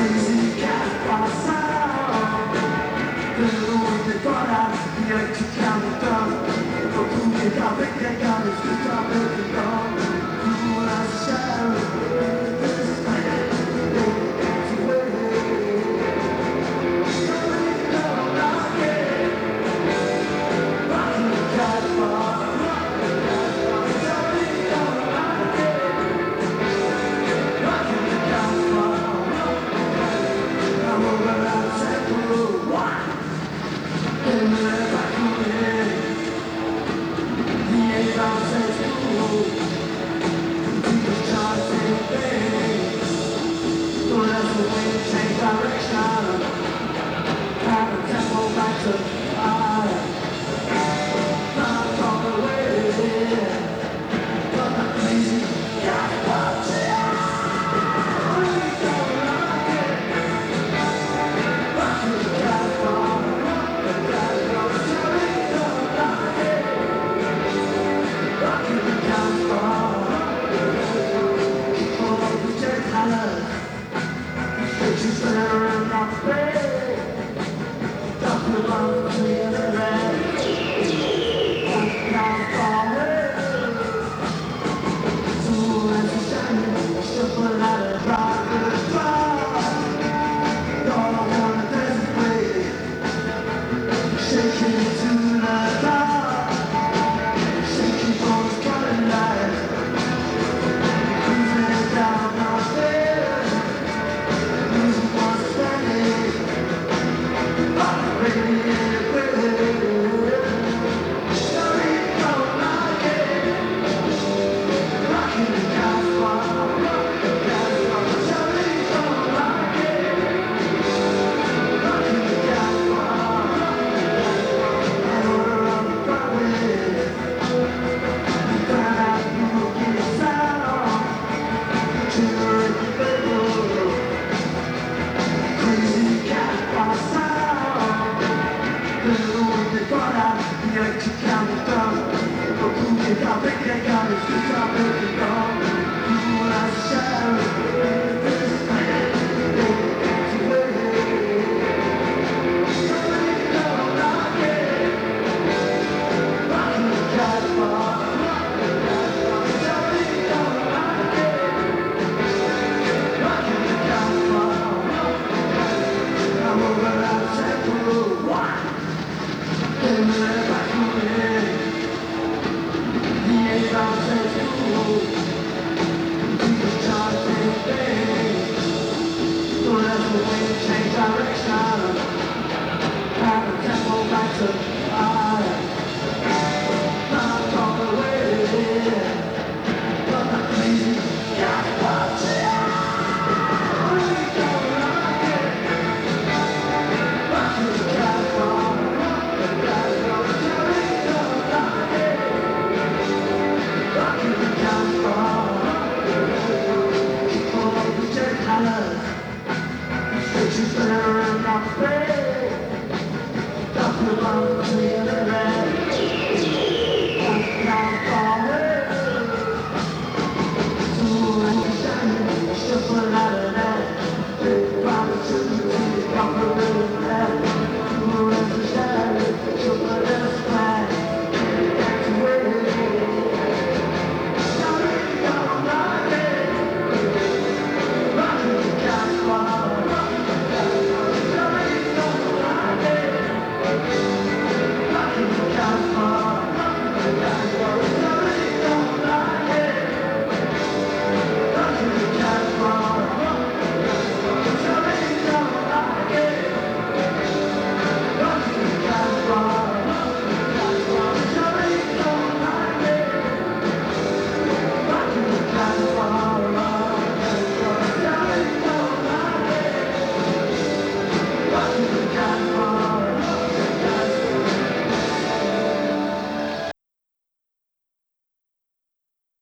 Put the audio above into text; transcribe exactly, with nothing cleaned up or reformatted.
Crazy cat by sound. Little one they brought out the empty countdown. But who they got, they got, got it, they got it, they got it. Cool as a shadow. This night, it's away. Don't knock it. Rockin' the cat bar. Rockin' the cat bar. Don't knock it. Rockin' the cat bar. I'm over at Central. What? In the back of the head, the eight ounces cool. People try to take things, don't let the wind change direction. Have a tempo back to fire, not on the way. But the crazy got watching. We don't like it. Rock the cat bar, rock the cat bar. We don't like it. Rock the cat bar. Keep on the jet colors. Pictures around our face. Talk about the internet. Rock the cat bar. Soon as it's shining, shuffle out and rock the bar. Don't wanna dance away. Shaking to the dark. Shaking for the starting light. Cruising down our stairs. Losing what's standing. Operating in the grave. Sorry, don't like it. Rocking the cat bar. Rocking the cat bar. Sorry, don't like it. Rocking the cat bar. And order on the Broadway. You found out you were getting sound. Generate the label. Crazy cat by sound. Little one they brought out the empty countdown. But who they got, they got, got it, they got it, they got it. Cool as a shadow. This night, it's away. Sorry, don't knock it. Rockin' the cat bar. Rockin' the cat bar. Sorry, don't knock it. Rockin' the cat bar. I'm over at Central. What? In the back of the head, the eight ounces cool. People try to take things, don't let the wind change direction. Have a tempo back to